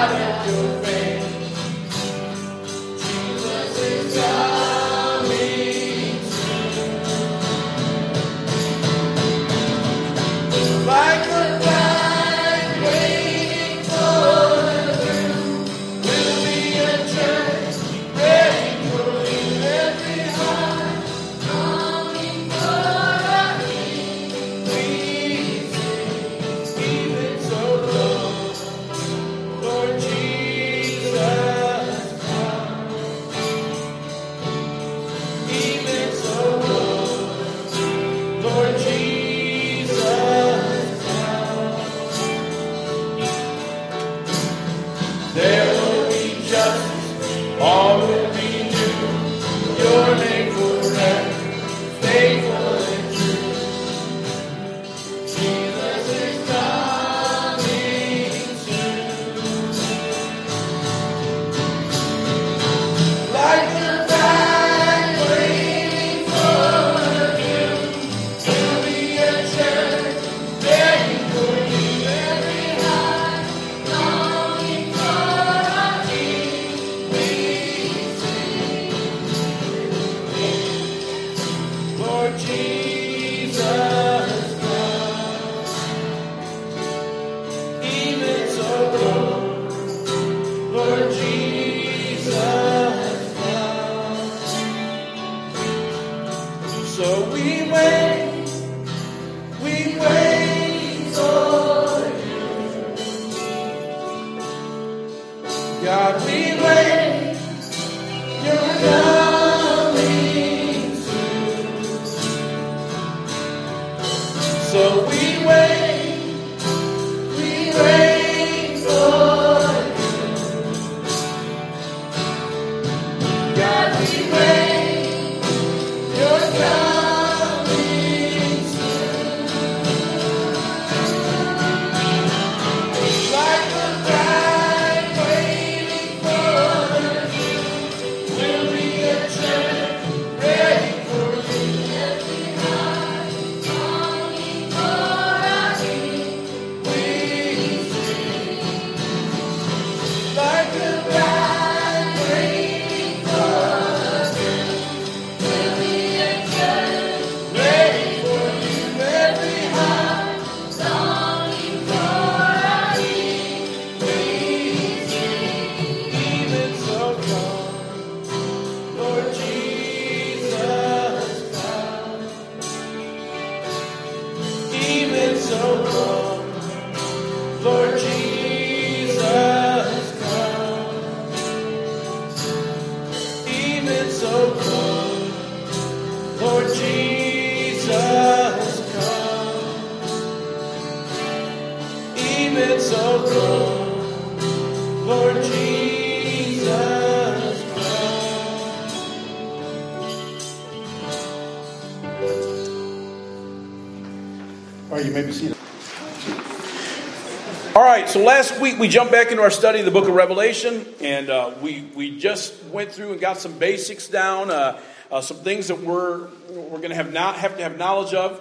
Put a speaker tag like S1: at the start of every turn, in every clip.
S1: So last week we jumped back into our study of the book of Revelation, and we just went through and got some basics down, some things that we're going to have to have knowledge of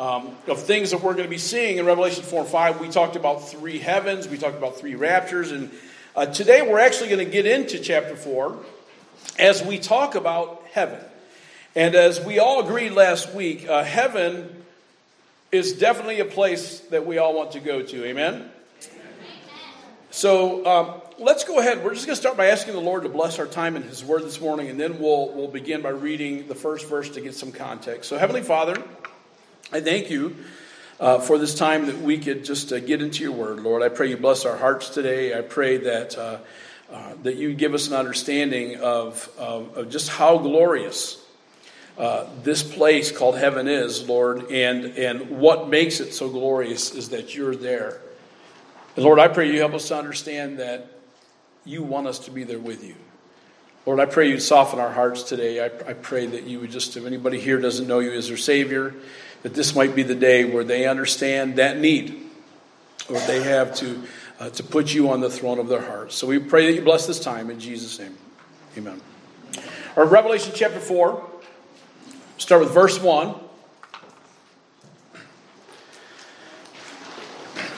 S1: things that we're going to be seeing in Revelation 4 and 5. We talked about 3 heavens, we talked about 3 raptures, and today we're actually going to get into chapter 4 as we talk about heaven. And as we all agreed last week, heaven is definitely a place that we all want to go to. Amen? So let's go ahead. We're just going to start by asking the Lord to bless our time in His Word this morning, and then we'll begin by reading the first verse to get some context. So Heavenly Father, I thank You for this time that we could just get into Your Word, Lord. I pray You bless our hearts today. I pray that that You give us an understanding of just how glorious this place called heaven is, Lord, and what makes it so glorious is that You're there. And Lord, I pray You help us to understand that You want us to be there with You. Lord, I pray You'd soften our hearts today. I pray that You would just, if anybody here doesn't know You as their Savior, that this might be the day where they understand that need, or they have to put You on the throne of their hearts. So we pray that You bless this time in Jesus' name. Amen. All right, Revelation chapter 4, start with verse 1.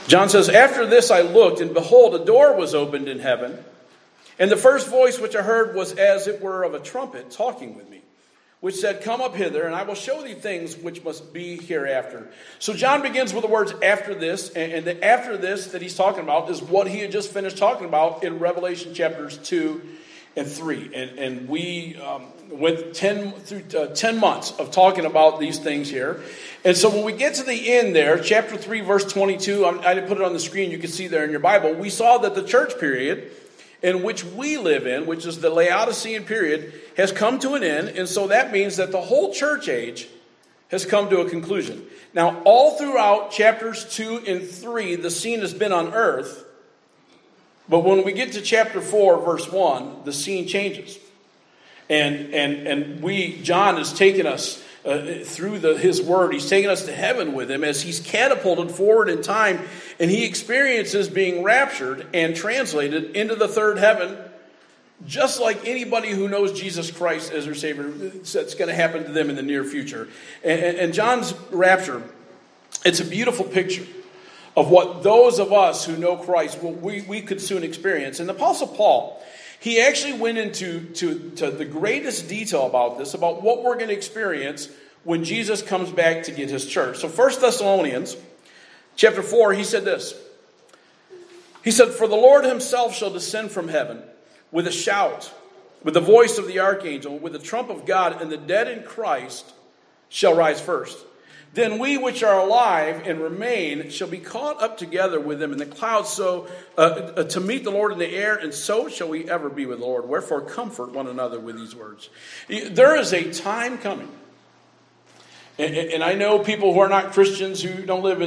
S1: John says, "After this I looked, and behold, a door was opened in heaven. And the first voice which I heard was as it were of a trumpet talking with me, which said, 'Come up hither, and I will show thee things which must be hereafter.'" So John begins with the words "after this," and the "after this" that he's talking about is what he had just finished talking about in Revelation chapters 2 and 3. And we went 10 months of talking about these things here. And so when we get to the end there, chapter 3, verse 22, I didn't put it on the screen, you can see there in your Bible, we saw that the church period in which we live in, which is the Laodicean period, has come to an end. And so that means that the whole church age has come to a conclusion. Now, all throughout chapters 2 and 3, the scene has been on earth. But when we get to chapter 4, verse 1, the scene changes. And John has taken us through his word. He's taken us to heaven with him as he's catapulted forward in time. And he experiences being raptured and translated into the third heaven. Just like anybody who knows Jesus Christ as their Savior, that's going to happen to them in the near future. And John's rapture, it's a beautiful picture of what those of us who know Christ, we could soon experience. And the Apostle Paul, he actually went into the greatest detail about this, about what we're going to experience when Jesus comes back to get his church. So 1 Thessalonians chapter 4, he said this. He said, "For the Lord himself shall descend from heaven with a shout, with the voice of the archangel, with the trump of God, and the dead in Christ shall rise first. Then we which are alive and remain shall be caught up together with them in the clouds, so to meet the Lord in the air, and so shall we ever be with the Lord. Wherefore comfort one another with these words." There is a time coming. And I know people who are not Christians, who don't live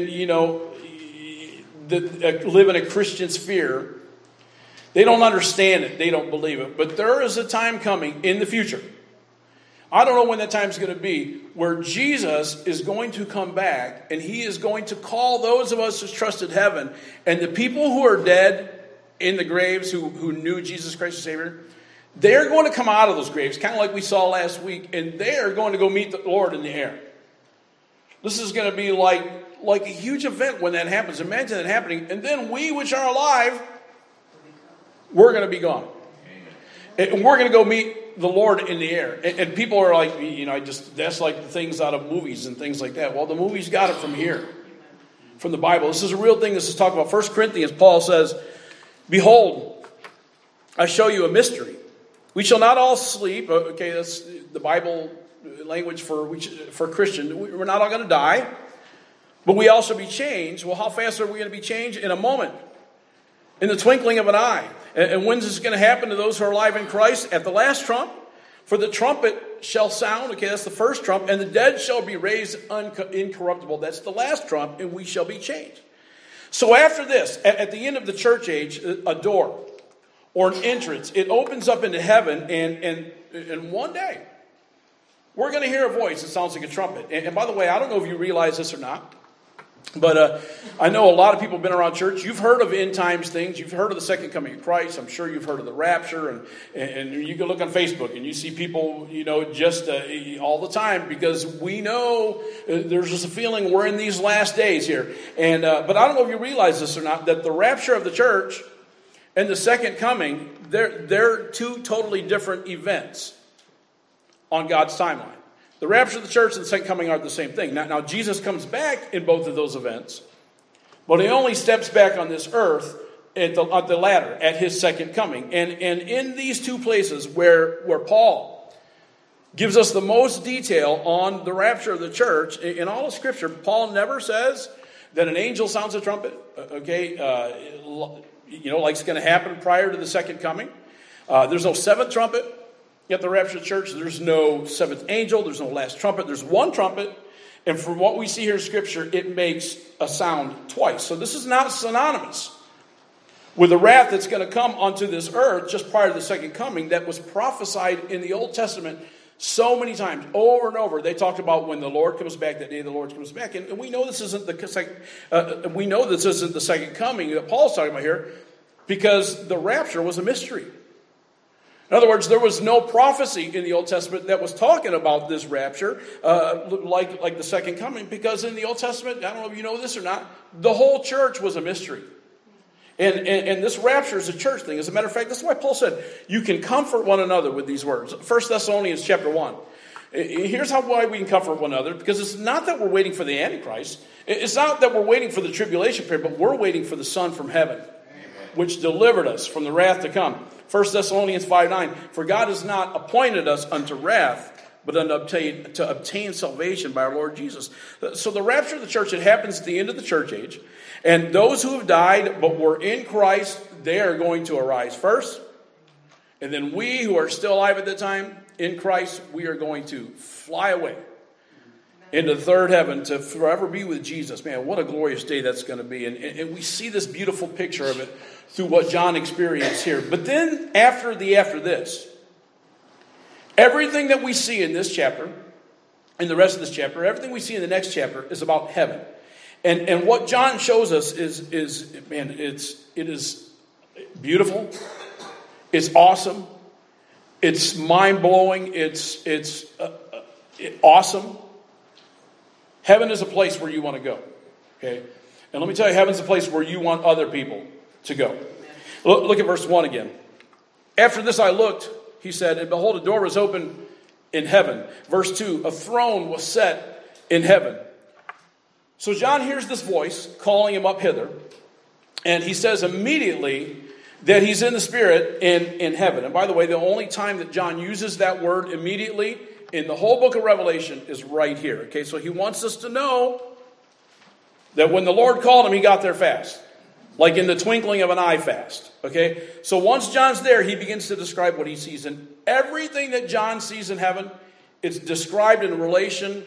S1: live in a Christian sphere. They don't understand it. They don't believe it. But there is a time coming in the future. I don't know when that time is going to be, where Jesus is going to come back, and he is going to call those of us who trusted heaven, and the people who are dead in the graves who knew Jesus Christ as Savior, they're going to come out of those graves, kind of like we saw last week, and they are going to go meet the Lord in the air. This is going to be like a huge event when that happens. Imagine that happening. And then we which are alive, we're going to be gone. And we're going to go meet the Lord in the air. And people are like, that's like the things out of movies and things like that. Well, the movies got it from here, from the Bible. This is a real thing. This is talking about 1 Corinthians. Paul says, "Behold, I show you a mystery. We shall not all sleep." Okay, that's the Bible language for Christian. We're not all going to die, but we all shall be changed. Well, how fast are we going to be changed? In a moment. In the twinkling of an eye. And when's this going to happen to those who are alive in Christ? At the last trump. For the trumpet shall sound. Okay, that's the first trump. And the dead shall be raised incorruptible. That's the last trump. And we shall be changed. So after this, at the end of the church age, a door or an entrance, it opens up into heaven. And one day, we're going to hear a voice that sounds like a trumpet. And by the way, I don't know if you realize this or not. But I know a lot of people have been around church. You've heard of end times things. You've heard of the second coming of Christ. I'm sure you've heard of the rapture. And you can look on Facebook and you see people, just all the time. Because we know there's just a feeling we're in these last days here. But I don't know if you realize this or not, that the rapture of the church and the second coming, they're two totally different events on God's timeline. The rapture of the church and the second coming are the same thing. Now, Jesus comes back in both of those events, but he only steps back on this earth at the latter, at his second coming. And in these two places where Paul gives us the most detail on the rapture of the church, in all of Scripture, Paul never says that an angel sounds a trumpet, like it's going to happen prior to the second coming. There's no seventh trumpet. At the rapture of the church, there's no seventh angel, there's no last trumpet, there's one trumpet, and from what we see here in Scripture, it makes a sound twice. So this is not synonymous with the wrath that's going to come onto this earth just prior to the second coming that was prophesied in the Old Testament so many times, over and over. They talked about when the Lord comes back, that day the Lord comes back, and we know this isn't the second coming that Paul's talking about here, because the rapture was a mystery. In other words, there was no prophecy in the Old Testament that was talking about this rapture, like the second coming, because in the Old Testament, I don't know if you know this or not, the whole church was a mystery. And this rapture is a church thing. As a matter of fact, that's why Paul said, you can comfort one another with these words. 1 Thessalonians chapter 1. Here's why we can comfort one another, because it's not that we're waiting for the Antichrist. It's not that we're waiting for the tribulation period, but we're waiting for the Son from heaven, which delivered us from the wrath to come. 1 Thessalonians 5:9, for God has not appointed us unto wrath, but to obtain salvation by our Lord Jesus. So the rapture of the church, it happens at the end of the church age. And those who have died but were in Christ, they are going to arise first. And then we who are still alive at the time, in Christ, we are going to fly away into the third heaven to forever be with Jesus. Man, what a glorious day that's going to be. And we see this beautiful picture of it through what John experienced here. But then after this, everything that we see in this chapter, in the rest of this chapter, everything we see in the next chapter is about heaven. And what John shows us is man, it is beautiful. It's awesome. It's mind-blowing. It's awesome. Heaven is a place where you want to go. Okay? And let me tell you, heaven's a place where you want other people to go. Look at verse 1 again. After this I looked, he said, and behold, a door was opened in heaven. Verse 2, a throne was set in heaven. So John hears this voice calling him up hither. And he says immediately that he's in the Spirit in heaven. And by the way, the only time that John uses that word immediately in the whole book of Revelation is right here. Okay, so he wants us to know that when the Lord called him, he got there fast. Like in the twinkling of an eye fast. Okay, so once John's there, he begins to describe what he sees. And everything that John sees in heaven, it's described in relation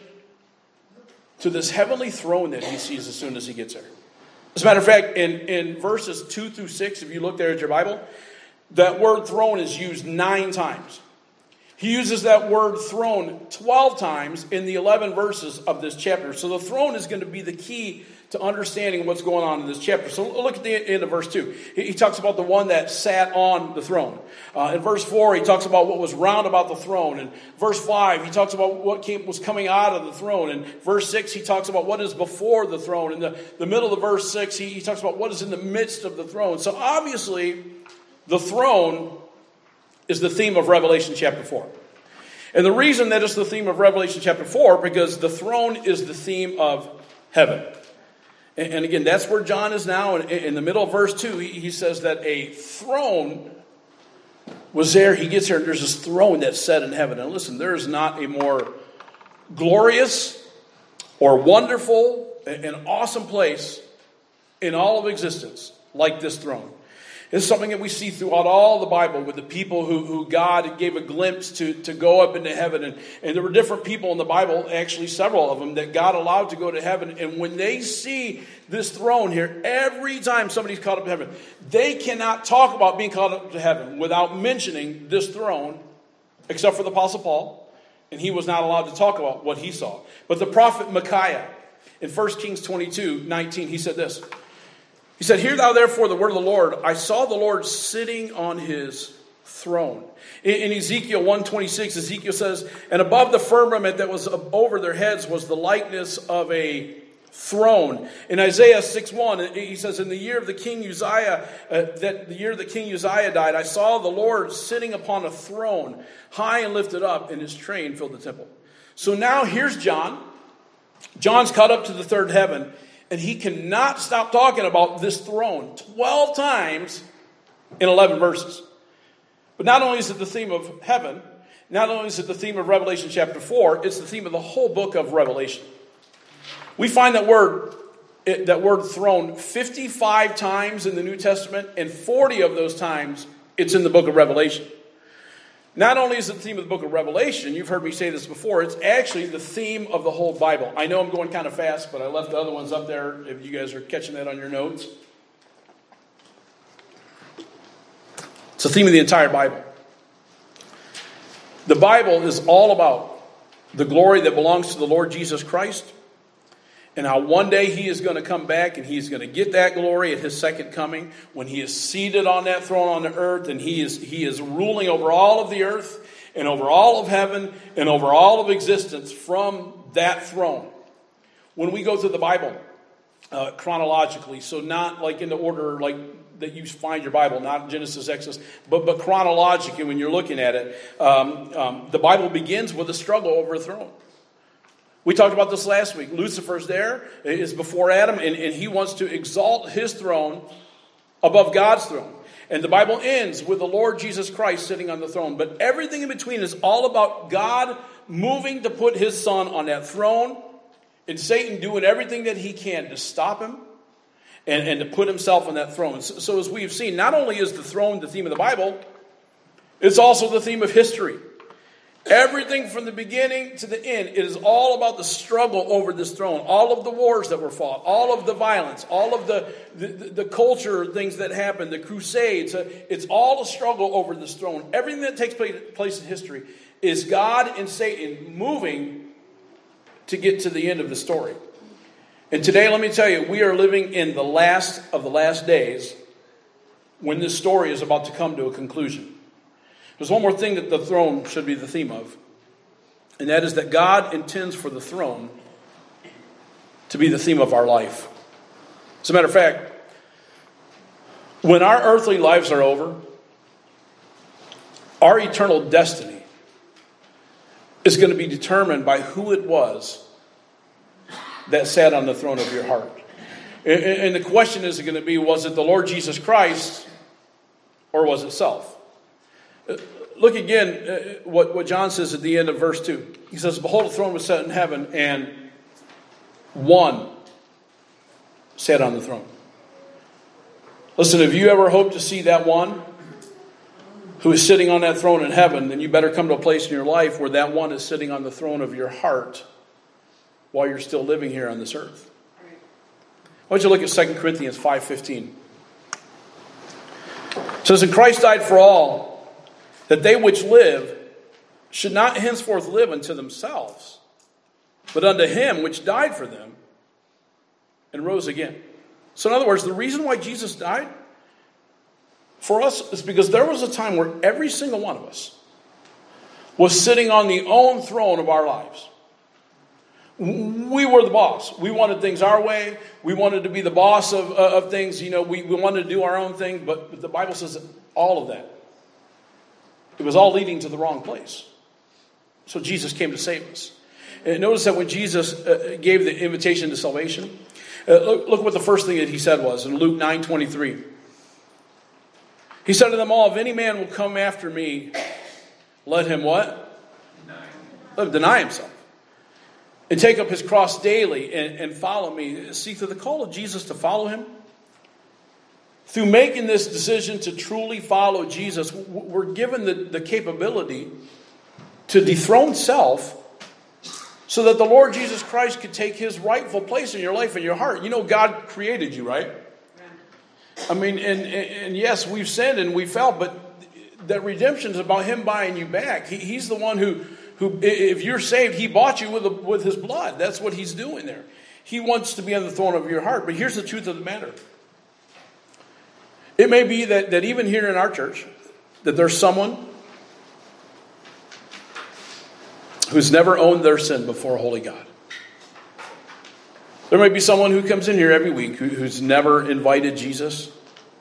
S1: to this heavenly throne that he sees as soon as he gets there. As a matter of fact, in verses 2 through 6, if you look there at your Bible, that word throne is used 9 times. He uses that word throne 12 times in the 11 verses of this chapter. So the throne is going to be the key to understanding what's going on in this chapter. So look at the end of verse 2. He talks about the one that sat on the throne. In verse 4, he talks about what was round about the throne. In verse 5, he talks about what was coming out of the throne. In verse 6, he talks about what is before the throne. In the middle of verse 6, he talks about what is in the midst of the throne. So obviously, the throne is the theme of Revelation chapter 4. And the reason that it's the theme of Revelation chapter 4, because the throne is the theme of heaven. And again, that's where John is now. In the middle of verse 2, he says that a throne was there. He gets here and there's this throne that's set in heaven. And listen, there is not a more glorious or wonderful and awesome place in all of existence like this throne. It's something that we see throughout all the Bible with the people who God gave a glimpse to go up into heaven. And there were different people in the Bible, actually several of them, that God allowed to go to heaven. And when they see this throne here, every time somebody's caught up to heaven, they cannot talk about being caught up to heaven without mentioning this throne, except for the Apostle Paul. And he was not allowed to talk about what he saw. But the prophet Micaiah, in 1 Kings 22:19, he said this. He said, hear thou therefore the word of the Lord. I saw the Lord sitting on his throne. In Ezekiel 1:26, Ezekiel says, and above the firmament that was over their heads was the likeness of a throne. In Isaiah 6:1, he says, in the year of the king Uzziah, died, I saw the Lord sitting upon a throne, high and lifted up, and his train filled the temple. So now here's John. John's caught up to the third heaven. And he cannot stop talking about this throne 12 times in 11 verses. But not only is it the theme of heaven, not only is it the theme of Revelation chapter 4, it's the theme of the whole book of Revelation. We find that word throne 55 times in the New Testament, and 40 of those times it's in the book of Revelation. Not only is it the theme of the book of Revelation, you've heard me say this before, it's actually the theme of the whole Bible. I know I'm going kind of fast, but I left the other ones up there if you guys are catching that on your notes. It's the theme of the entire Bible. The Bible is all about the glory that belongs to the Lord Jesus Christ and how one day he is going to come back and he's going to get that glory at his second coming when he is seated on that throne on the earth and he is ruling over all of the earth and over all of heaven and over all of existence from that throne. When we go through the Bible chronologically, so not like in the order like that you find your Bible, not Genesis, Exodus, but chronologically when you're looking at it, the Bible begins with a struggle over a throne. We talked about this last week. Lucifer's there, is before Adam, and he wants to exalt his throne above God's throne. And the Bible ends with the Lord Jesus Christ sitting on the throne. But everything in between is all about God moving to put his son on that throne, and Satan doing everything that he can to stop him and to put himself on that throne. So as we've seen, not only is the throne the theme of the Bible, it's also the theme of history. Everything from the beginning to the end, it is all about the struggle over this throne. All of the wars that were fought, all of the violence, all of the culture things that happened, the crusades. It's all a struggle over this throne. Everything that takes place in history is God and Satan moving to get to the end of the story. And today, let me tell you, we are living in the last of the last days when this story is about to come to a conclusion. There's one more thing that the throne should be the theme of, and that is that God intends for the throne to be the theme of our life. As a matter of fact, when our earthly lives are over, our eternal destiny is going to be determined by who it was that sat on the throne of your heart. And the question is going to be, was it the Lord Jesus Christ or was it self? Look again what John says at the end of verse 2. He says, behold, a throne was set in heaven, and one sat on the throne. Listen, if you ever hope to see that one who is sitting on that throne in heaven, then you better come to a place in your life where that one is sitting on the throne of your heart while you're still living here on this earth. I want you to look at 2 Corinthians 5:15. It says, and Christ died for all, that they which live should not henceforth live unto themselves, but unto him which died for them and rose again. So in other words, the reason why Jesus died for us is because there was a time where every single one of us was sitting on the own throne of our lives. We were the boss. We wanted things our way. We wanted to be the boss of things. You know, we wanted to do our own thing. But the Bible says that all of that, it was all leading to the wrong place. So Jesus came to save us. And notice that when Jesus gave the invitation to salvation, look what the first thing that he said was in Luke 9:23. He said to them all, if any man will come after me, let him what? Let him deny himself. And take up his cross daily and follow me. See, through the call of Jesus to follow him, through making this decision to truly follow Jesus, we're given the capability to dethrone self so that the Lord Jesus Christ could take his rightful place in your life and your heart. You know, God created you, right? I mean, and yes, we've sinned and we fell, but that redemption is about him buying you back. He's the one who, if you're saved, he bought you with his blood. That's what he's doing there. He wants to be on the throne of your heart. But here's the truth of the matter. It may be that even here in our church, that there's someone who's never owned their sin before a holy God. There may be someone who comes in here every week who's never invited Jesus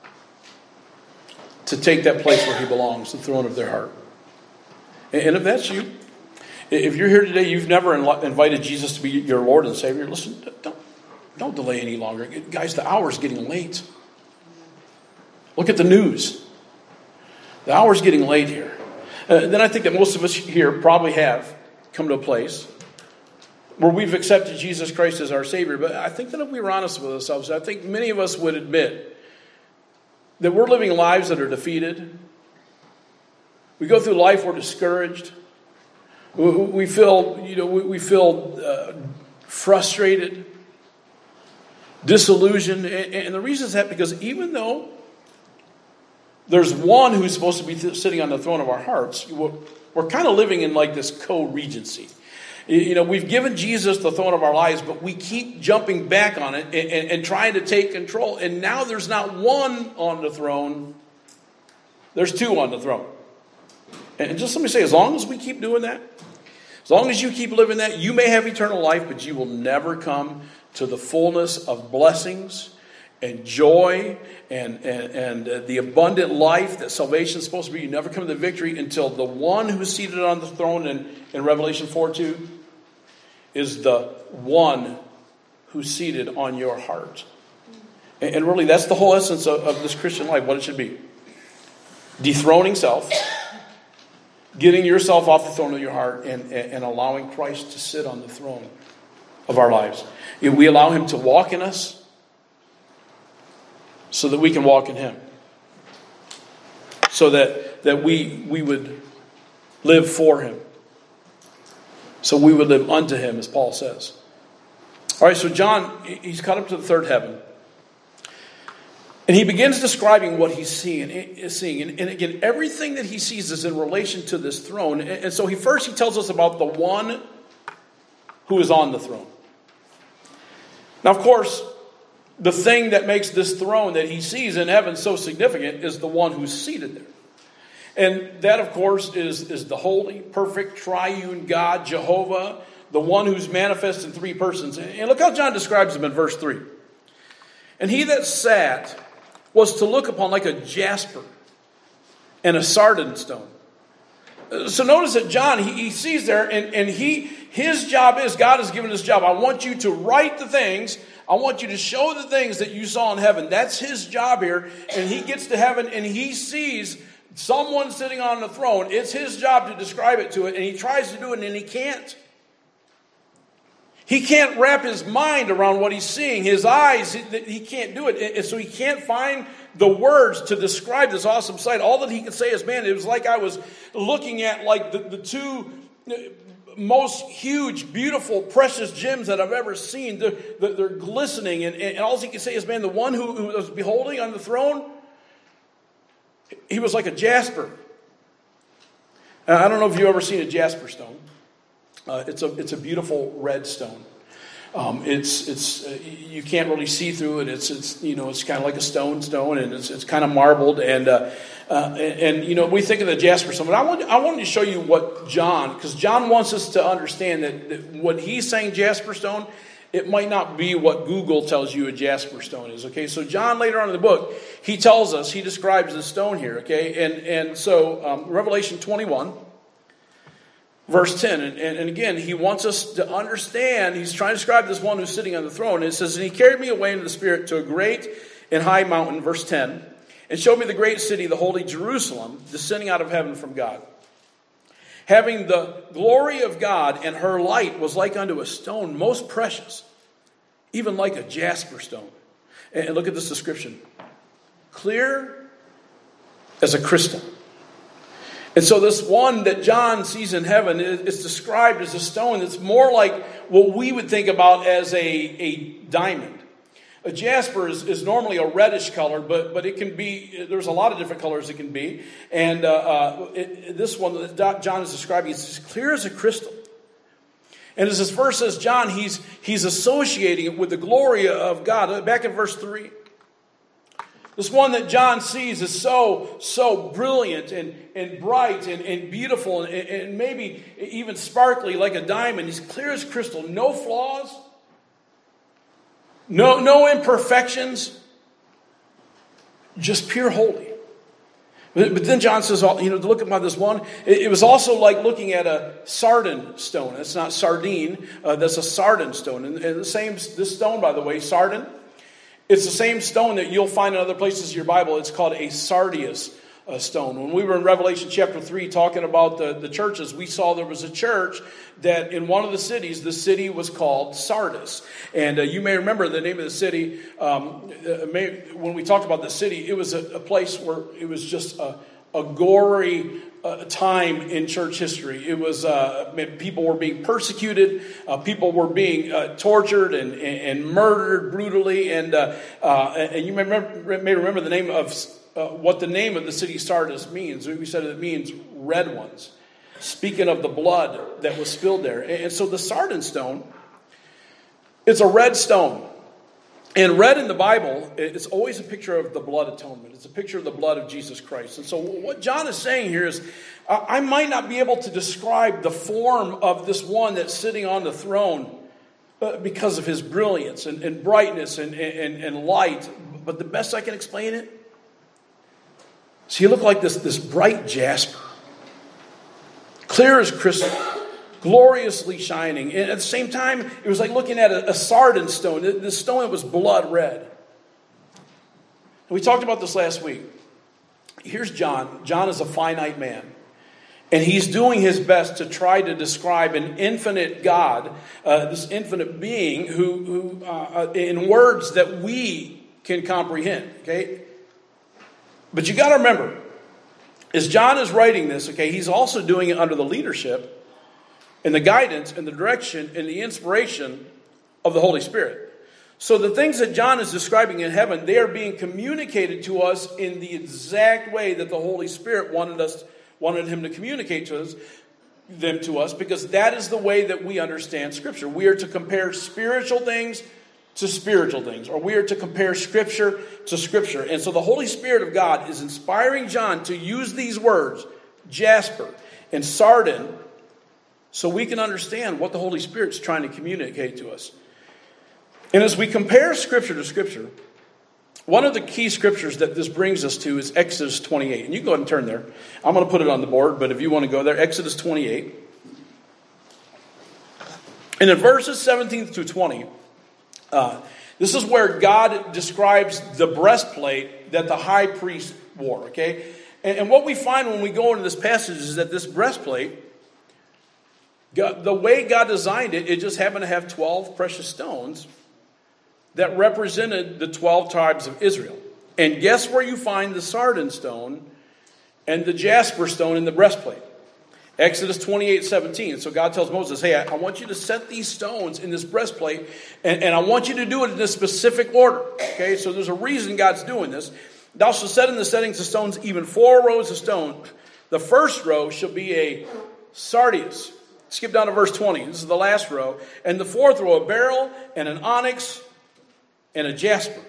S1: to take that place where he belongs, the throne of their heart. And if that's you, if you're here today, you've never invited Jesus to be your Lord and Savior, listen, don't delay any longer. Guys, the hour's getting late. Look at the news. The hour's getting late here. Then I think that most of us here probably have come to a place where we've accepted Jesus Christ as our Savior. But I think that if we were honest with ourselves, I think many of us would admit that we're living lives that are defeated. We go through life, we're discouraged. We feel, frustrated, disillusioned. And the reason is that because even though there's one who's supposed to be sitting on the throne of our hearts, we're kind of living in like this co-regency. We've given Jesus the throne of our lives, but we keep jumping back on it and trying to take control. And now there's not one on the throne, there's two on the throne. And just let me say, as long as we keep doing that, as long as you keep living that, you may have eternal life, but you will never come to the fullness of blessings and joy and the abundant life that salvation is supposed to be. You never come to the victory until the one who's seated on the throne in Revelation 4:2 is the one who's seated on your heart. And really, that's the whole essence of this Christian life, what it should be. Dethroning self, getting yourself off the throne of your heart, and allowing Christ to sit on the throne of our lives. We allow Him to walk in us so that we can walk in Him. So that we would live for Him. So we would live unto Him, as Paul says. All right, so John, he's caught up to the third heaven. And he begins describing what he's seeing. And again, everything that he sees is in relation to this throne. And so he tells us about the one who is on the throne. Now, of course, the thing that makes this throne that he sees in heaven so significant is the one who's seated there. And that, of course, is the holy, perfect, triune God, Jehovah, the one who's manifest in three persons. And look how John describes him in verse 3. And he that sat was to look upon like a jasper and a sardine stone. So notice that John, he sees there, and his job is, God has given his job. I want you to write the things. I want you to show the things that you saw in heaven. That's his job here. And he gets to heaven and he sees someone sitting on the throne. It's his job to describe it to it. And he tries to do it and he can't. He can't wrap his mind around what he's seeing. His eyes, he can't do it. And so he can't find the words to describe this awesome sight. All that he can say is, man, it was like I was looking at like the two most huge, beautiful, precious gems that I've ever seen. They're glistening. And all he can say is, man, the one who was beholding on the throne, he was like a jasper. I don't know if you've ever seen a jasper stone. It's a beautiful red stone. It's you can't really see through it. It's kind of like a stone, and it's kind of marbled, and we think of the jasper stone. But I wanted to show you what John, because John wants us to understand that what he's saying jasper stone, it might not be what Google tells you a jasper stone is. Okay, so John later on in the book, he describes the stone here. Okay, and so Revelation 21. Verse 10, and again, he wants us to understand, he's trying to describe this one who's sitting on the throne. And it says, and he carried me away into the Spirit to a great and high mountain, verse 10, and showed me the great city, the holy Jerusalem, descending out of heaven from God, having the glory of God, and her light was like unto a stone most precious, even like a jasper stone. And look at this description. Clear as a crystal. And so this one that John sees in heaven is described as a stone that's more like what we would think about as a diamond. A jasper is normally a reddish color, but it can be, there's a lot of different colors it can be. And this one that John is describing is as clear as a crystal. And as this verse says, John, he's associating it with the glory of God. Back in verse 3. This one that John sees is so brilliant and bright and beautiful and maybe even sparkly like a diamond. He's clear as crystal, no flaws, no imperfections, just pure holy. But then John says, to look upon this one, it was also like looking at a sardine stone. It's not sardine, that's a sardine stone. And this stone, by the way, sardine, it's the same stone that you'll find in other places in your Bible. It's called a sardius stone. When we were in Revelation chapter 3 talking about the churches, we saw there was a church that in one of the cities, the city was called Sardis. And you may remember the name of the city. When we talked about the city, it was a place where it was just a gory time in church history. It was people were being persecuted, people were being tortured and murdered brutally, and you may remember the name of what the name of the city Sardis means. We said it means red ones. speaking of the blood that was spilled there. And so the sardine stone, it's a red stone. And red in the Bible, it's always a picture of the blood atonement. It's a picture of the blood of Jesus Christ. And so what John is saying here is, I might not be able to describe the form of this one that's sitting on the throne because of his brilliance and brightness and light. But the best I can explain it, so he looked like this bright jasper. Clear as crystal. Gloriously shining. And at the same time, it was like looking at a sardine stone. The stone that was blood red. And we talked about this last week. Here's John. John is a finite man. And he's doing his best to try to describe an infinite God, this infinite being who in words that we can comprehend. Okay? But you got to remember, as John is writing this, okay, he's also doing it under the leadership and the guidance and the direction and the inspiration of the Holy Spirit. So the things that John is describing in heaven, they are being communicated to us in the exact way that the Holy Spirit wanted him to communicate them to us, because that is the way that we understand Scripture. We are to compare spiritual things to spiritual things, or we are to compare Scripture to Scripture. And so the Holy Spirit of God is inspiring John to use these words, jasper and sardine, so we can understand what the Holy Spirit's trying to communicate to us. And as we compare Scripture to Scripture, one of the key scriptures that this brings us to is Exodus 28. And you can go ahead and turn there. I'm going to put it on the board, but if you want to go there, Exodus 28. And in verses 17 through 20, this is where God describes the breastplate that the high priest wore. Okay, and what we find when we go into this passage is that this breastplate, the way God designed it, it just happened to have 12 precious stones that represented the 12 tribes of Israel. And guess where you find the sardine stone and the jasper stone in the breastplate? Exodus 28:17. So God tells Moses, hey, I want you to set these stones in this breastplate, and I want you to do it in a specific order. Okay, so there's a reason God's doing this. Thou shalt set in the settings of stones even 4 rows of stone. The first row shall be a sardius. Skip down to verse 20. This is the last row. And the fourth row, a beryl and an onyx and a jasper.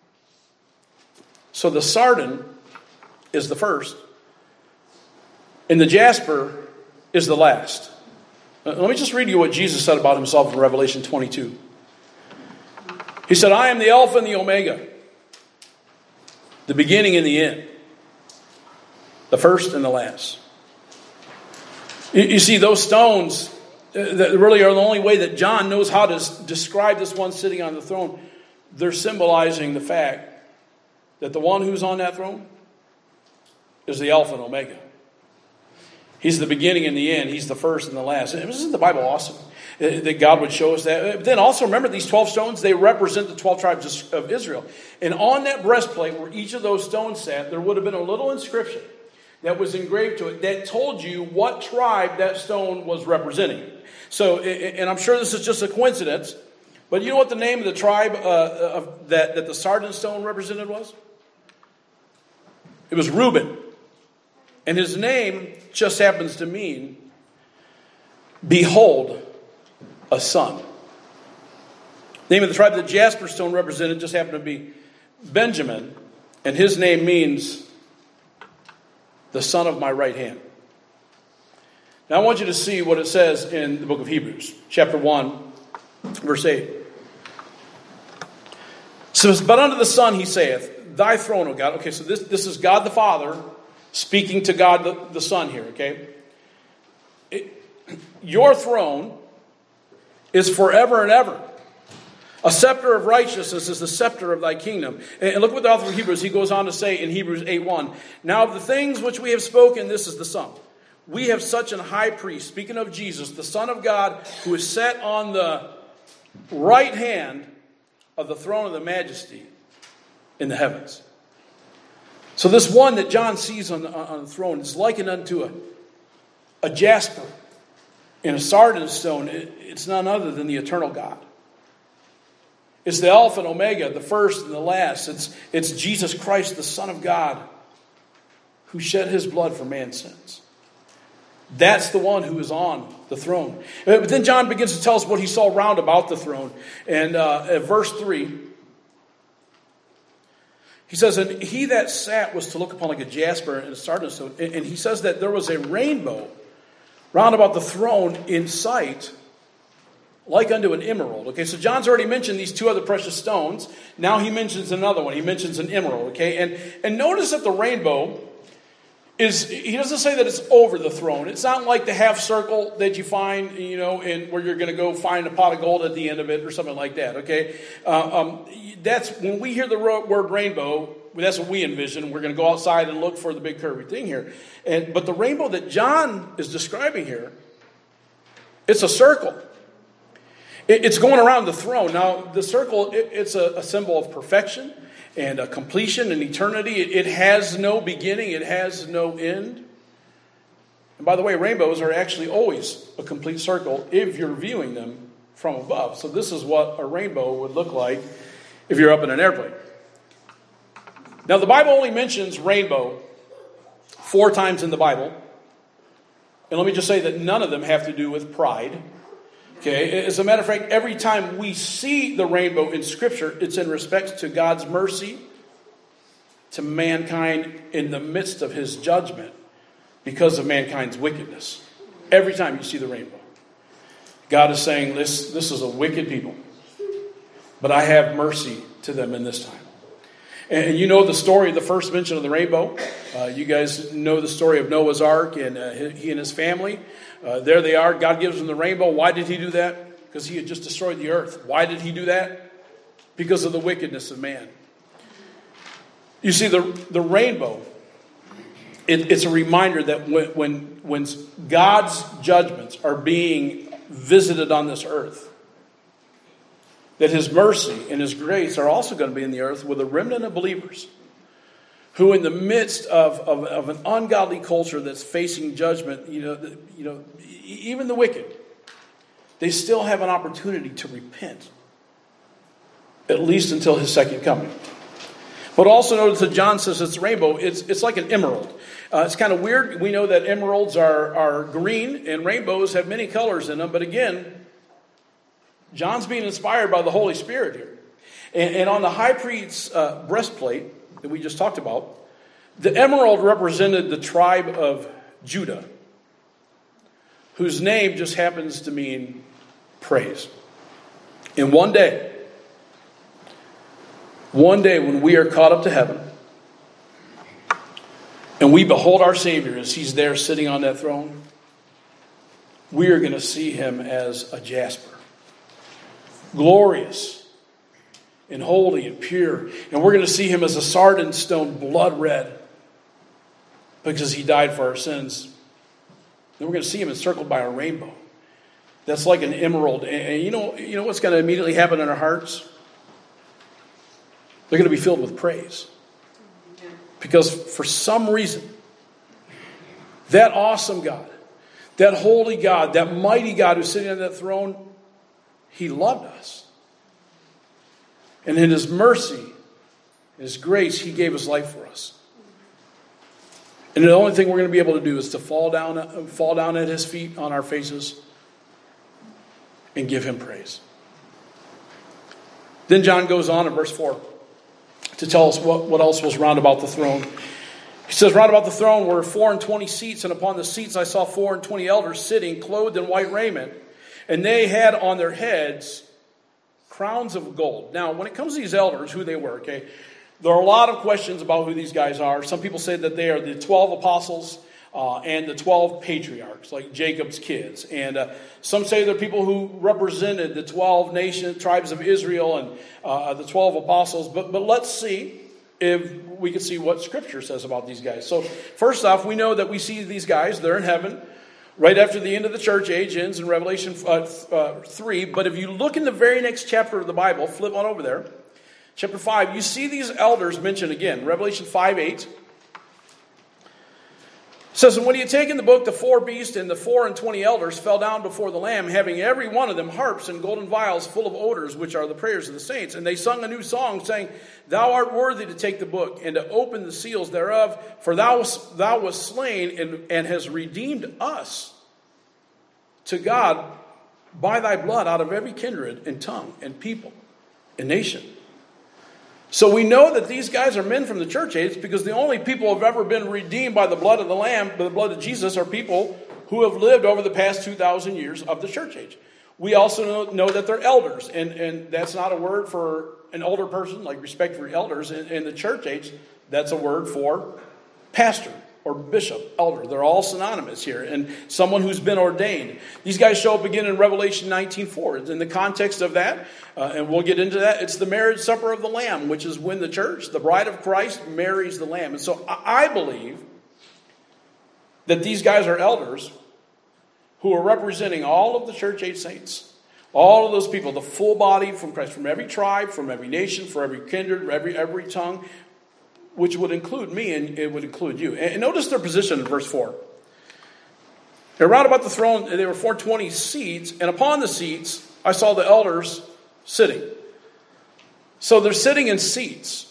S1: So the sardine is the first, and the jasper is the last. Let me just read you what Jesus said about himself in Revelation 22. He said, I am the Alpha and the Omega, the beginning and the end, the first and the last. You see, those stones that really are the only way that John knows how to describe this one sitting on the throne. They're symbolizing the fact that the one who's on that throne is the Alpha and Omega. He's the beginning and the end. He's the first and the last. And isn't the Bible awesome that God would show us that? But then also remember, these 12 stones, they represent the 12 tribes of Israel. And on that breastplate where each of those stones sat, there would have been a little inscription that was engraved to it that told you what tribe that stone was representing. So, and I'm sure this is just a coincidence, but you know what the name of the tribe that the sardine stone represented was? It was Reuben. And his name just happens to mean, behold, a son. The name of the tribe that jasper stone represented just happened to be Benjamin. And his name means, the son of my right hand. Now I want you to see what it says in the book of Hebrews, chapter 1, verse 8. It says, but unto the Son he saith, thy throne, O God. Okay, so this is God the Father speaking to God the Son here, okay? Your throne is forever and ever. A scepter of righteousness is the scepter of thy kingdom. And look what the author of Hebrews, he goes on to say in Hebrews 8:1. Now of the things which we have spoken, this is the sum. We have such an high priest, speaking of Jesus, the Son of God, who is set on the right hand of the throne of the majesty in the heavens. So this one that John sees on the throne is likened unto a jasper and a sardine stone. It's none other than the eternal God. It's the Alpha and Omega, the first and the last. It's Jesus Christ, the Son of God, who shed his blood for man's sins. That's the one who is on the throne. But then John begins to tell us what he saw round about the throne. And at verse 3, he says, and he that sat was to look upon like a jasper and a sardine stone. And he says that there was a rainbow round about the throne in sight, like unto an emerald. Okay, so John's already mentioned these two other precious stones. Now he mentions another one. He mentions an emerald. Okay, and notice that the rainbow is, he doesn't say that it's over the throne. It's not like the half circle that you find, in where you're going to go find a pot of gold at the end of it or something like that. Okay, that's when we hear the word rainbow. That's what we envision. We're going to go outside and look for the big curvy thing here. But the rainbow that John is describing here, it's a circle. It's going around the throne. Now, the circle, it's a symbol of perfection and completion and eternity. It has no beginning. It has no end. And by the way, rainbows are actually always a complete circle if you're viewing them from above. So this is what a rainbow would look like if you're up in an airplane. Now, the Bible only mentions rainbow 4 times in the Bible. And let me just say that none of them have to do with pride. Okay, as a matter of fact, every time we see the rainbow in Scripture, it's in respect to God's mercy to mankind in the midst of his judgment because of mankind's wickedness. Every time you see the rainbow, God is saying, this is a wicked people, but I have mercy to them in this time. And you know the story, the first mention of the rainbow. You guys know the story of Noah's Ark and he and his family. There they are. God gives them the rainbow. Why did he do that? Because he had just destroyed the earth. Why did he do that? Because of the wickedness of man. You see, the rainbow, it's a reminder that when God's judgments are being visited on this earth, that his mercy and his grace are also going to be in the earth with a remnant of believers who in the midst of an ungodly culture that's facing judgment, even the wicked, they still have an opportunity to repent, at least until his second coming. But also notice that John says it's a rainbow. It's like an emerald. It's kind of weird. We know that emeralds are green and rainbows have many colors in them. But again, John's being inspired by the Holy Spirit here. And on the high priest's breastplate that we just talked about, the emerald represented the tribe of Judah, whose name just happens to mean praise. And one day when we are caught up to heaven, and we behold our Savior as he's there sitting on that throne, we are going to see him as a jasper. Glorious and holy and pure. And we're going to see him as a sardine stone, blood red, because he died for our sins. Then we're going to see him encircled by a rainbow. That's like an emerald. And you know what's going to immediately happen in our hearts? They're going to be filled with praise. Because for some reason, that awesome God, that holy God, that mighty God who's sitting on that throne, he loved us. And in his mercy, his grace, he gave his life for us. And the only thing we're going to be able to do is to fall down at his feet on our faces and give him praise. Then John goes on in verse 4 to tell us what else was round about the throne. He says, round about the throne were 24 seats, and upon the seats I saw 24 elders sitting, clothed in white raiment. And they had on their heads crowns of gold. Now, when it comes to these elders, who they were, okay, there are a lot of questions about who these guys are. Some people say that they are the 12 apostles and the 12 patriarchs, like Jacob's kids. And some say they're people who represented the 12 tribes of Israel and the 12 apostles. But let's see if we can see what Scripture says about these guys. So first off, we know that we see these guys, they're in heaven, right after the end of the church age ends in Revelation 3. But if you look in the very next chapter of the Bible, flip on over there, chapter 5, you see these elders mentioned again. Revelation 5:8 It says, and when he had taken the book, the 4 beasts and the 24 elders fell down before the Lamb, having every one of them harps and golden vials full of odors, which are the prayers of the saints. And they sung a new song, saying, Thou art worthy to take the book and to open the seals thereof, for thou wast slain and hast redeemed us to God by thy blood out of every kindred and tongue and people and nation. So we know that these guys are men from the church age, because the only people who have ever been redeemed by the blood of the Lamb, by the blood of Jesus, are people who have lived over the past 2,000 years of the church age. We also know that they're elders, and that's not a word for an older person, like respect for elders. In the church age, that's a word for pastor or bishop, elder. They're all synonymous here, and someone who's been ordained. These guys show up again in Revelation 19:4. In the context of that, and we'll get into that, it's the marriage supper of the Lamb, which is when the church, the bride of Christ, marries the Lamb. And so I believe that these guys are elders who are representing all of the church age saints. All of those people, the full body from Christ, from every tribe, from every nation, from every kindred, every tongue, which would include me, and it would include you. And notice their position in verse 4. Around about the throne, there were 420 seats, and upon the seats, I saw the elders sitting. So they're sitting in seats.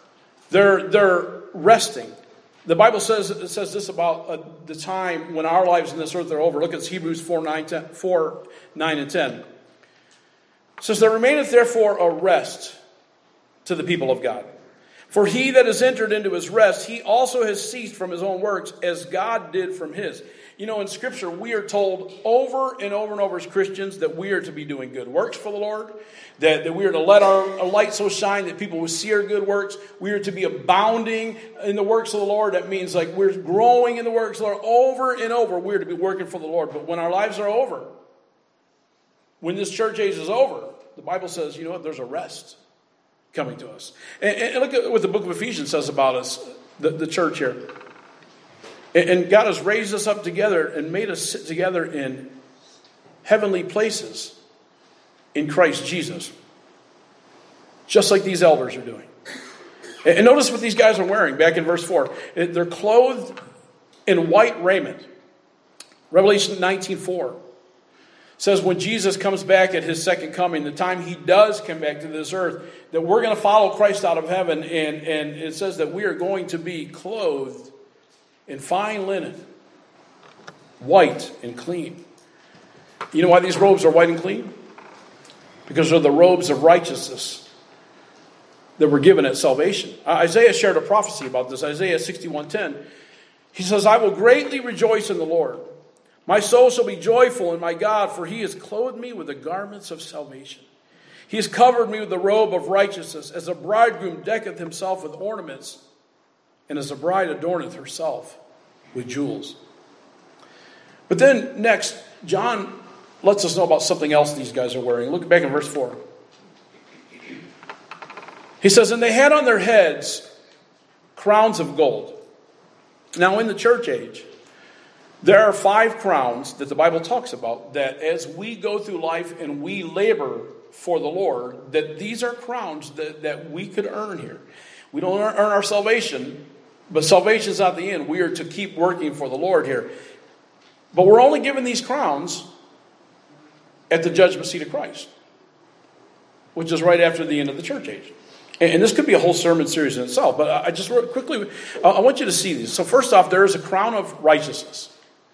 S1: They're resting. The Bible says this about the time when our lives in this earth are over. Look at Hebrews 4, 9, and 10. It says, There remaineth therefore a rest to the people of God. For he that has entered into his rest, he also has ceased from his own works, as God did from his. You know, in Scripture, we are told over and over and over as Christians that we are to be doing good works for the Lord, that we are to let our light so shine that people will see our good works. We are to be abounding in the works of the Lord. That means like we're growing in the works of the Lord. Over and over, we're to be working for the Lord. But when our lives are over, when this church age is over, the Bible says, you know what, there's a rest coming to us. And look at what the book of Ephesians says about us, the church here. And God has raised us up together and made us sit together in heavenly places in Christ Jesus. Just like these elders are doing. And notice what these guys are wearing back in verse 4. They're clothed in white raiment. Revelation 19:4 says when Jesus comes back at his second coming, the time he does come back to this earth, that we're going to follow Christ out of heaven. And it says that we are going to be clothed in fine linen, white and clean. You know why these robes are white and clean? Because they're the robes of righteousness that were given at salvation. Isaiah shared a prophecy about this. Isaiah 61:10. He says, I will greatly rejoice in the Lord. My soul shall be joyful in my God, for he has clothed me with the garments of salvation. He has covered me with the robe of righteousness, as a bridegroom decketh himself with ornaments, and as a bride adorneth herself with jewels. But then next, John lets us know about something else these guys are wearing. Look back in verse 4. He says, and they had on their heads crowns of gold. Now in the church age, there are 5 crowns that the Bible talks about, that as we go through life and we labor for the Lord, that these are crowns that we could earn here. We don't earn our salvation, but salvation is not the end. We are to keep working for the Lord here. But we're only given these crowns at the judgment seat of Christ, which is right after the end of the church age. And this could be a whole sermon series in itself, but I just quickly, I want you to see these. So first off, there is a crown of righteousness.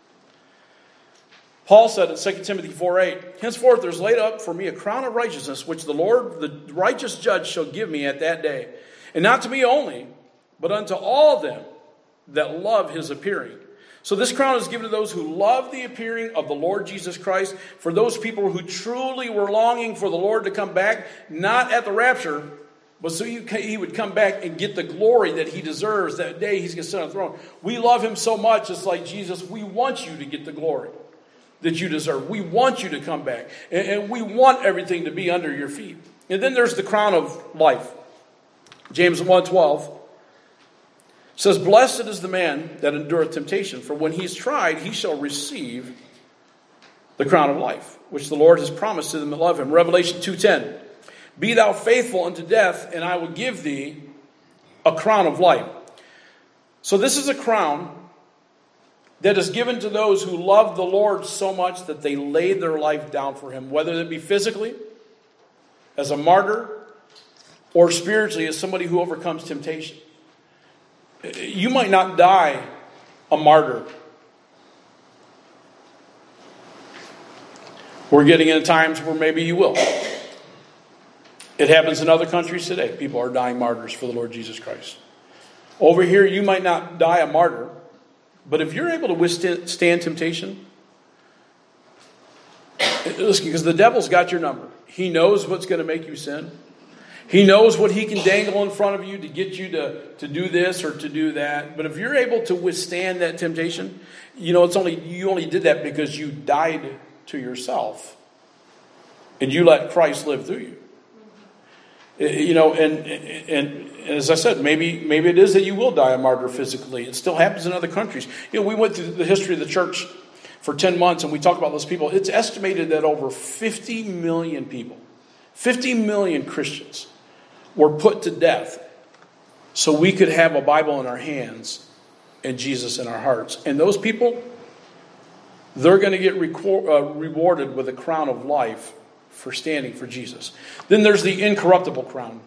S1: Paul said in 2 Timothy 4:8, henceforth there is laid up for me a crown of righteousness, which the Lord, the righteous judge, shall give me at that day. And not to me only, but unto all them that love his appearing. So this crown is given to those who love the appearing of the Lord Jesus Christ, for those people who truly were longing for the Lord to come back, not at the rapture, but so he would come back and get the glory that he deserves that day he's going to sit on the throne. We love him so much, it's like Jesus, we want you to get the glory that you deserve. We want you to come back. And we want everything to be under your feet. And then there's the crown of life. James 1:12 says, blessed is the man that endureth temptation, for when he is tried, he shall receive the crown of life, which the Lord has promised to them that love him. Revelation 2:10, be thou faithful unto death, and I will give thee a crown of life. So this is a crown that is given to those who love the Lord so much that they lay their life down for him, whether it be physically, as a martyr, or spiritually as somebody who overcomes temptation. You might not die a martyr. We're getting into times where maybe you will. It happens in other countries today. People are dying martyrs for the Lord Jesus Christ. Over here, you might not die a martyr, but if you're able to withstand temptation, listen, because the devil's got your number. He knows what's going to make you sin. He knows what he can dangle in front of you to get you to do this or to do that. But if you're able to withstand that temptation, you only did that because you died to yourself and you let Christ live through you. And as I said, maybe it is that you will die a martyr physically. It still happens in other countries. We went through the history of the church for 10 months and we talked about those people. It's estimated that over 50 million people, 50 million Christians were put to death so we could have a Bible in our hands and Jesus in our hearts. And those people, they're going to get rewarded with a crown of life for standing for Jesus. Then there's the incorruptible crown.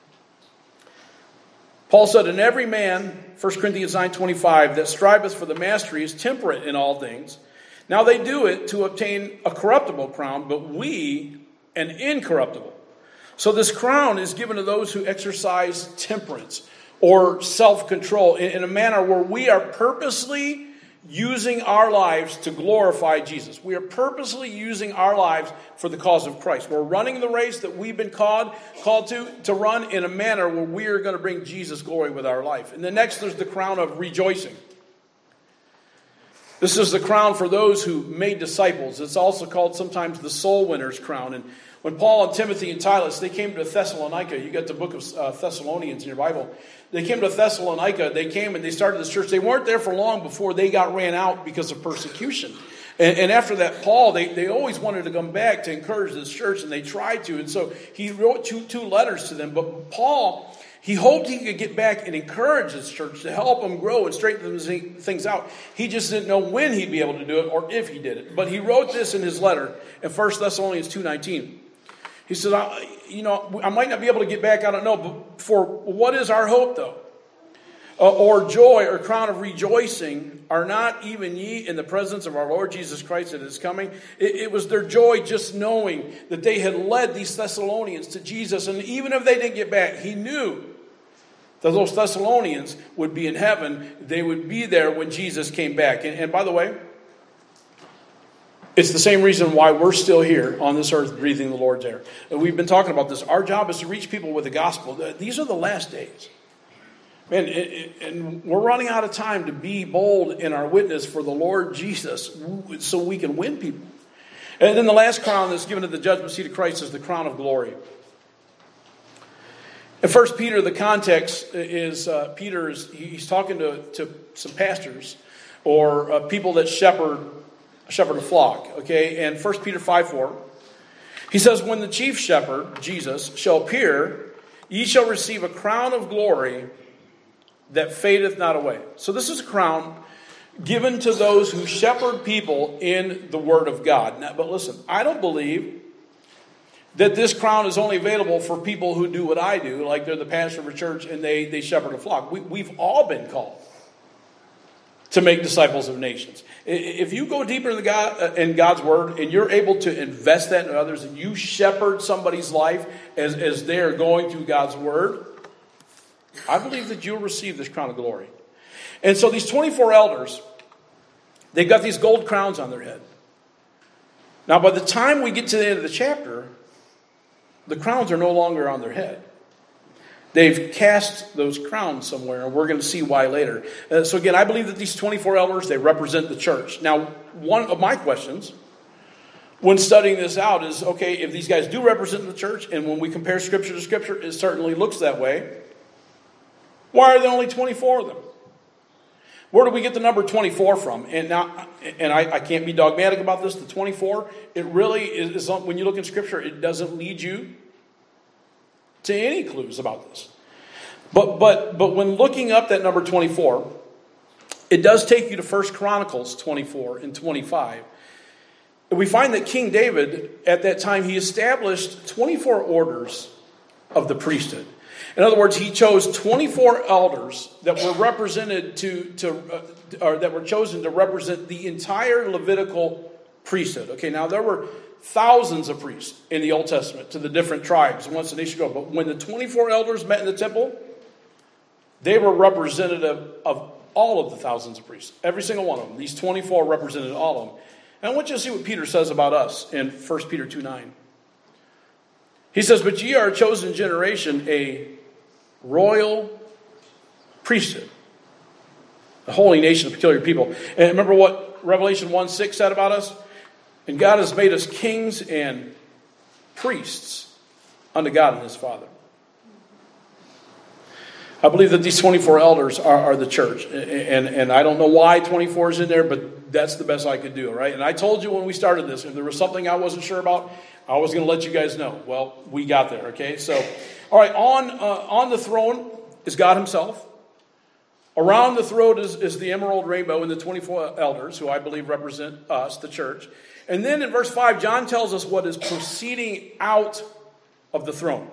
S1: Paul said, "And every man," 1 Corinthians 9:25, "that striveth for the mastery is temperate in all things. Now they do it to obtain a corruptible crown, but we an incorruptible." So this crown is given to those who exercise temperance or self-control in a manner where we are purposely using our lives to glorify Jesus. We are purposely using our lives for the cause of Christ. We're running the race that we've been called to run in a manner where we are going to bring Jesus glory with our life. And then next there's the crown of rejoicing. This is the crown for those who made disciples. It's also called sometimes the soul winner's crown. And when Paul and Timothy and Titus, they came to Thessalonica. You got the book of Thessalonians in your Bible. They came to Thessalonica. They came and they started this church. They weren't there for long before they got ran out because of persecution. And after that, Paul, they always wanted to come back to encourage this church, and they tried to. And so he wrote two letters to them. But Paul, he hoped he could get back and encourage this church to help them grow and straighten things out. He just didn't know when he'd be able to do it or if he did it. But he wrote this in his letter in 1 Thessalonians 2:19. He said, I might not be able to get back, I don't know, but for what is our hope, though? Or joy or crown of rejoicing are not even ye in the presence of our Lord Jesus Christ that is coming. It was their joy just knowing that they had led these Thessalonians to Jesus. And even if they didn't get back, he knew that those Thessalonians would be in heaven. They would be there when Jesus came back. And by the way, it's the same reason why we're still here on this earth breathing the Lord's air. We've been talking about this. Our job is to reach people with the gospel. These are the last days. Man, and we're running out of time to be bold in our witness for the Lord Jesus so we can win people. And then the last crown that's given to the judgment seat of Christ is the crown of glory. In 1 Peter, the context is he's talking to some pastors or people that shepherd a flock. Okay, and 1 Peter 5:4, he says, "When the chief shepherd, Jesus, shall appear, ye shall receive a crown of glory that fadeth not away." So this is a crown given to those who shepherd people in the Word of God. Now, but listen, I don't believe that this crown is only available for people who do what I do, like they're the pastor of a church and they shepherd a flock. We've all been called to make disciples of nations. If you go deeper in God's Word and you're able to invest that in others and you shepherd somebody's life as they're going through God's Word, I believe that you'll receive this crown of glory. And so these 24 elders, they've got these gold crowns on their head. Now, by the time we get to the end of the chapter, the crowns are no longer on their head. They've cast those crowns somewhere, and we're going to see why later. So again, I believe that these 24 elders, they represent the church. Now, one of my questions when studying this out is, okay, if these guys do represent the church, and when we compare Scripture to Scripture, it certainly looks that way, why are there only 24 of them? Where do we get the number 24 from? And I can't be dogmatic about this. The 24, it really is when you look in Scripture, it doesn't lead you to any clues about this. But when looking up that number 24, it does take you to 1 Chronicles 24 and 25. And we find that King David, at that time, he established 24 orders of the priesthood. In other words, he chose 24 elders that were represented that were chosen to represent the entire Levitical priesthood. Okay, now there were thousands of priests in the Old Testament to the different tribes once a nation ago. But when the 24 elders met in the temple, they were representative of all of the thousands of priests. Every single one of them. These 24 represented all of them. And I want you to see what Peter says about us in 1 Peter 2:9. He says, "But ye are a chosen generation, a royal priesthood, a holy nation, a peculiar people." And remember what Revelation 1:6 said about us? "And God has made us kings and priests unto God and his Father." I believe that these 24 elders are the church. And I don't know why 24 is in there, but that's the best I could do, right? And I told you when we started this, if there was something I wasn't sure about, I was going to let you guys know. Well, we got there, okay? So, all right, on the throne is God himself. Around the throne is the emerald rainbow and the 24 elders, who I believe represent us, the church. And then in verse 5, John tells us what is proceeding out of the throne.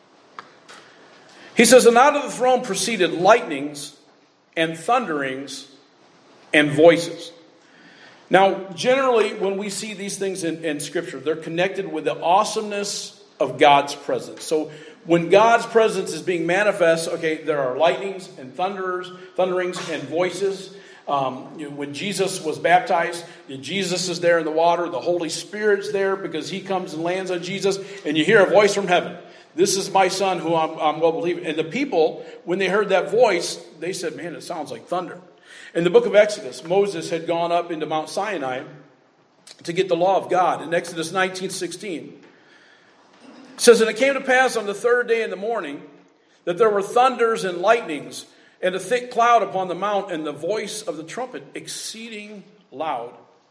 S1: He says, "And out of the throne proceeded lightnings and thunderings and voices." Now, generally, when we see these things in Scripture, they're connected with the awesomeness of God's presence. So when God's presence is being manifest, okay, there are lightnings and thunderings and voices. When Jesus was baptized, Jesus is there in the water. The Holy Spirit's there because he comes and lands on Jesus. And you hear a voice from heaven. "This is my son who I'm well believing." And the people, when they heard that voice, they said, "Man, it sounds like thunder." In the book of Exodus, Moses had gone up into Mount Sinai to get the law of God. In Exodus 19:16, it says, "And it came to pass on the third day in the morning that there were thunders and lightnings and a thick cloud upon the mount, and the voice of the trumpet exceeding loud."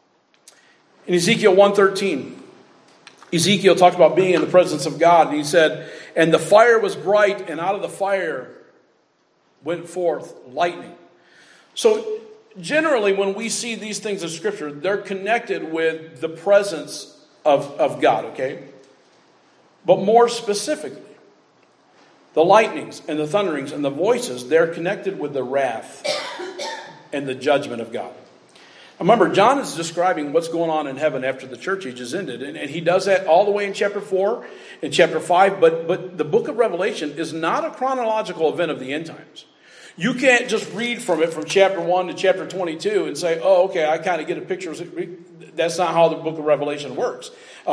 S1: In Ezekiel 1:13, Ezekiel talked about being in the presence of God, and he said, "And the fire was bright, and out of the fire went forth lightning." So generally, when we see these things in Scripture, they're connected with the presence of God, okay? But more specifically, the lightnings and the thunderings and the voices, they're connected with the wrath and the judgment of God. Remember, John is describing what's going on in heaven after the church age is ended. And he does that all the way in chapter 4 and chapter 5. But the book of Revelation is not a chronological event of the end times. You can't just read from it from chapter 1 to chapter 22 and say, "Oh, okay, I kind of get a picture." That's not how the book of Revelation works.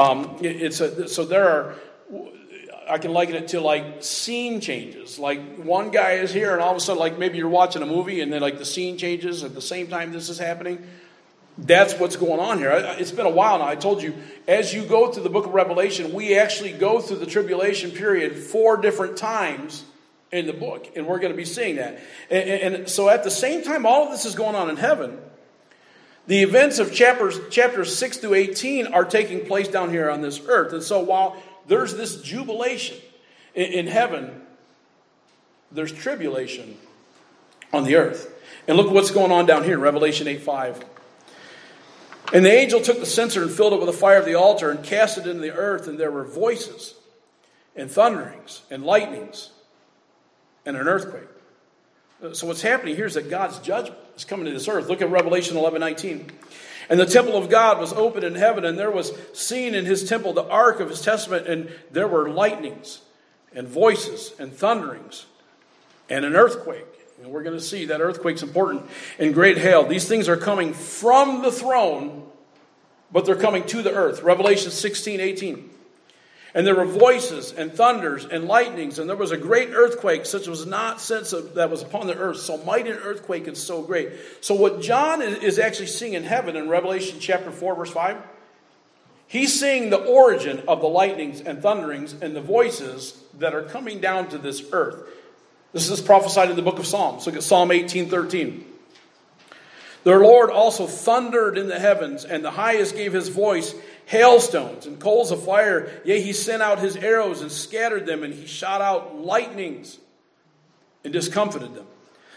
S1: So there are, I can liken it to like scene changes. Like one guy is here and all of a sudden, like maybe you're watching a movie and then like the scene changes at the same time this is happening. That's what's going on here. It's been a while now. I told you, as you go through the book of Revelation, we actually go through the tribulation period 4 different times in the book. And we're going to be seeing that. And so at the same time, all of this is going on in heaven. The events of chapters 6 through 18 are taking place down here on this earth. And so while there's this jubilation in heaven, there's tribulation on the earth. And look what's going on down here in Revelation 8:5. "And the angel took the censer and filled it with the fire of the altar and cast it into the earth. And there were voices and thunderings and lightnings and an earthquake." So what's happening here is that God's judgment is coming to this earth. Look at Revelation 11:19. "And the temple of God was opened in heaven, and there was seen in his temple the ark of his testament, and there were lightnings and voices and thunderings and an earthquake." And we're going to see that earthquake's important, and great hail. These things are coming from the throne, but they're coming to the earth. Revelation 16:18. "And there were voices and thunders and lightnings, and there was a great earthquake, such was not since that was upon the earth. So mighty an earthquake and so great." So what John is actually seeing in heaven in Revelation chapter 4, verse 5, he's seeing the origin of the lightnings and thunderings and the voices that are coming down to this earth. This is prophesied in the book of Psalms. Look at Psalm 18:13. "The Lord also thundered in the heavens, and the highest gave his voice, hailstones and coals of fire. Yea, he sent out his arrows and scattered them, and he shot out lightnings and discomfited them.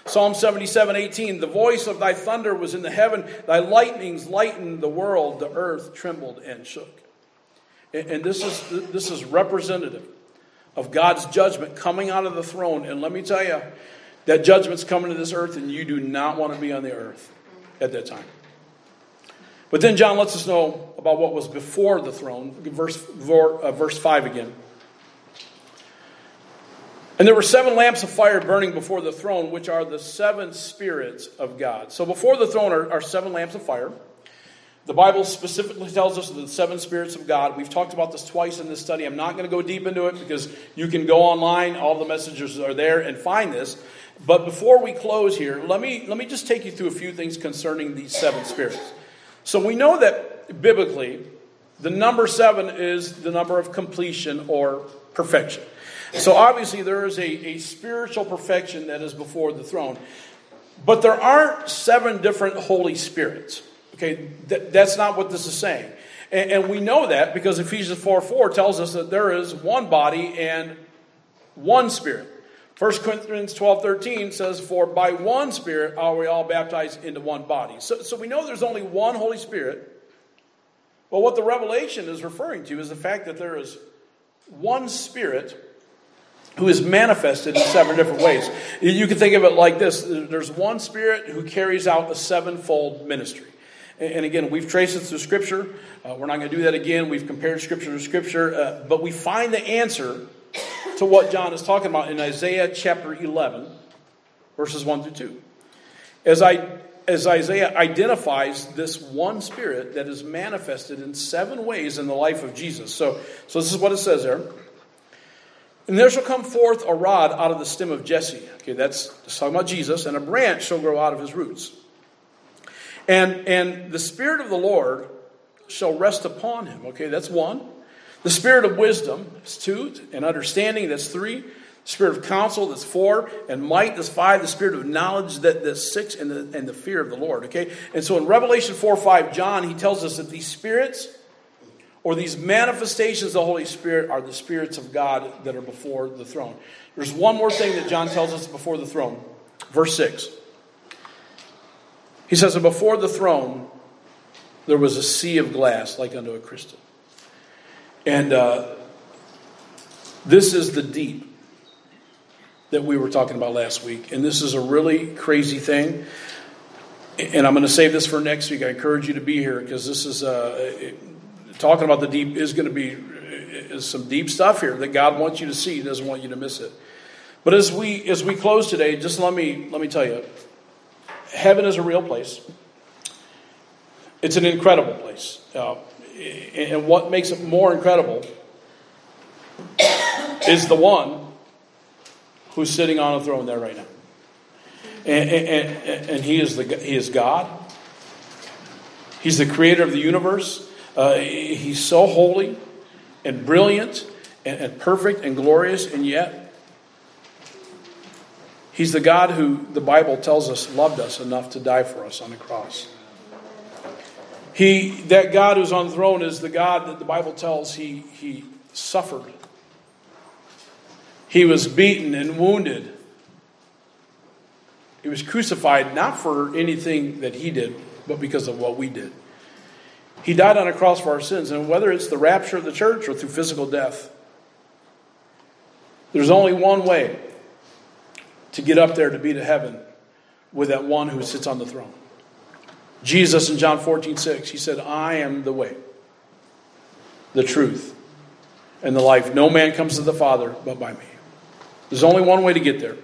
S1: Psalm 77:18, the voice of thy thunder was in the heaven, thy lightnings lightened the world, the earth trembled and shook. And this is representative of God's judgment coming out of the throne. And let me tell you, that judgment's coming to this earth, and you do not want to be on the earth at that time. But then John lets us know about what was before the throne. Verse 5 again. And there were 7 lamps of fire burning before the throne, which are the 7 spirits of God. So before the throne are 7 lamps of fire. The Bible specifically tells us the 7 spirits of God. We've talked about this twice in this study. I'm not going to go deep into it because you can go online. All the messages are there and find this. But before we close here, let me just take you through a few things concerning these 7 spirits. So we know that biblically, the number 7 is the number of completion or perfection. So obviously there is a spiritual perfection that is before the throne. But there aren't 7 different Holy Spirits. Okay, that's not what this is saying. And we know that because Ephesians 4:4 tells us that there is one body and one Spirit. 1 Corinthians 12:13 says, for by one Spirit are we all baptized into one body. So we know there's only one Holy Spirit. But what the Revelation is referring to is the fact that there is one Spirit who is manifested in 7 different ways. You can think of it like this. There's one Spirit who carries out a 7-fold ministry. And again, we've traced it through Scripture. We're not going to do that again. We've compared Scripture to Scripture. But we find the answer to what John is talking about in Isaiah chapter 11, verses 1 through 2. As Isaiah identifies this one Spirit that is manifested in 7 ways in the life of Jesus. So this is what it says there. And there shall come forth a rod out of the stem of Jesse. Okay, that's talking about Jesus. And a branch shall grow out of his roots. And the Spirit of the Lord shall rest upon him. Okay, that's 1. The Spirit of wisdom is 2. And understanding, that's 3. The Spirit of counsel, that's 4. And might, that's 5. The Spirit of knowledge, that's 6. And the fear of the Lord. Okay, and so in Revelation 4:5, John, he tells us that these spirits, or these manifestations of the Holy Spirit, are the spirits of God that are before the throne. There's one more thing that John tells us before the throne. Verse 6. He says, and before the throne, there was a sea of glass like unto a crystal. And this is the deep that we were talking about last week. And this is a really crazy thing. And I'm going to save this for next week. I encourage you to be here because this is talking about the deep is going to be some deep stuff here that God wants you to see. He doesn't want you to miss it. But as we close today, just let me tell you, heaven is a real place. It's an incredible place. And what makes it more incredible is the one who's sitting on a throne there right now. And he is God. He's the creator of the universe. He's so holy and brilliant and perfect and glorious, and yet he's the God who the Bible tells us loved us enough to die for us on the cross. That God who's on the throne is the God that the Bible tells he suffered. He was beaten and wounded. He was crucified not for anything that he did, but because of what we did. He died on a cross for our sins, and whether it's the rapture of the church or through physical death, there's only one way to get up there to be to heaven with that one who sits on the throne. Jesus in John 14:6, he said, I am the way, the truth, and the life. No man comes to the Father but by me. There's only one way to get there.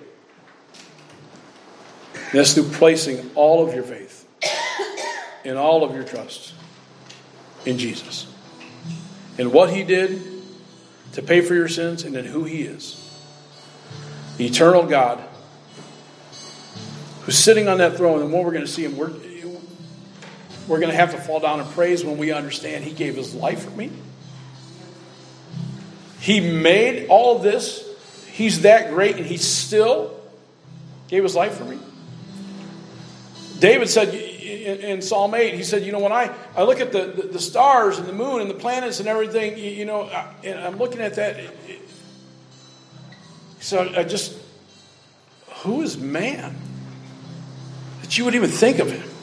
S1: And that's through placing all of your faith and all of your trust in Jesus. And what he did to pay for your sins, and in who he is. The eternal God who's sitting on that throne, and when we're going to see him, we're going to have to fall down and praise when we understand he gave his life for me. He made all of this. He's that great, and he still gave his life for me. David said in Psalm 8, he said, when I look at the stars and the moon and the planets and everything, and I'm looking at that, so who is man that you would even think of him.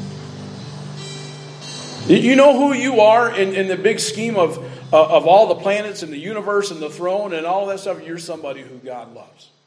S1: You know who you are in the big scheme of all the planets and the universe and the throne and all that stuff? You're somebody who God loves.